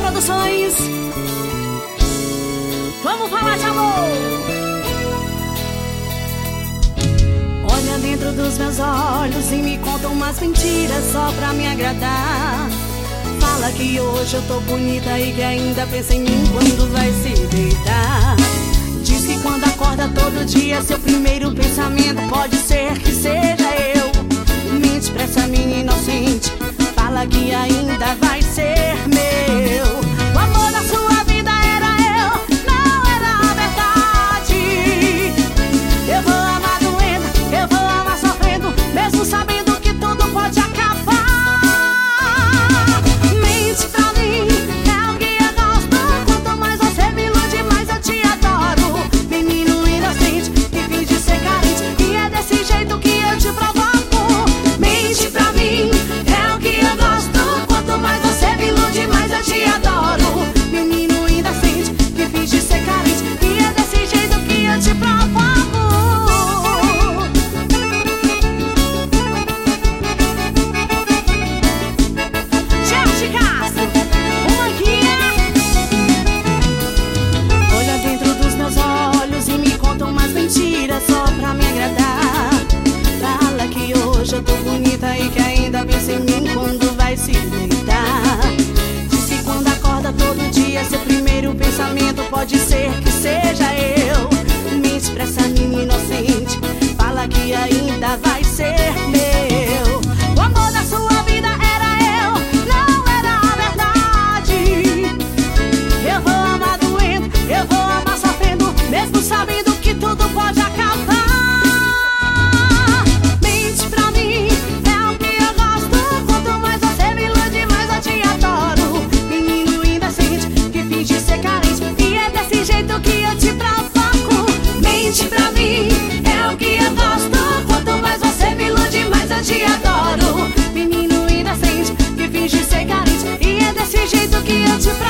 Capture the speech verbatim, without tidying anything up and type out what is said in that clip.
Produções. Vamos falar de amor. Olha dentro dos meus olhos e me conta umas mentiras só pra me agradar. Fala que hoje eu tô bonita e que ainda pensa em mim quando vai se deitar. Diz que quando acorda todo dia seu primeiro pensamento pode ser que seja eu. Mente pra essa minha inocente, fala que ainda vai ser meu. O amor da sua vida era eu, não era a verdade. Eu vou amar doendo, eu vou amar sofrendo, mesmo sabendo que tudo pode acabar. Mente pra mim, é o que eu gosto. Quanto mais você me ilude, mais eu te adoro. Menino inocente, que finge ser carente, e é desse jeito que eu te provoco. Mente pra mim, é o que eu gosto. Quanto mais você me ilude, mais eu te adoro. Menino inocente, que finge ser carente, e é desse jeito que eu te provoco. Jorge Castro, uma guia. Olha dentro dos meus olhos e me conta umas mentiras só pra me agradar. Fala que hoje eu tô bonita e que ainda pensa em mim quando vai se deitar. Diz que quando acorda todo dia seu primeiro pensamento pode ser que seja eu. Mente pra essa menina inocente, fala que ainda vai ser meu. O amor da sua vida era eu, não era a verdade. Eu vou amar doendo, eu vou amar sofrendo, mesmo sabendo que tudo pode acabar. Mente pra mim, é o que eu gosto. Quanto mais você me ilude, mais eu te adoro. Menino inocente, que finge ser carente, e é desse jeito que eu te provoco. Mente pra mim, é o que eu gosto. Quanto mais você me ilude, mais eu te adoro. Menino inocente, que finge ser carente, e é desse jeito que eu te provoco.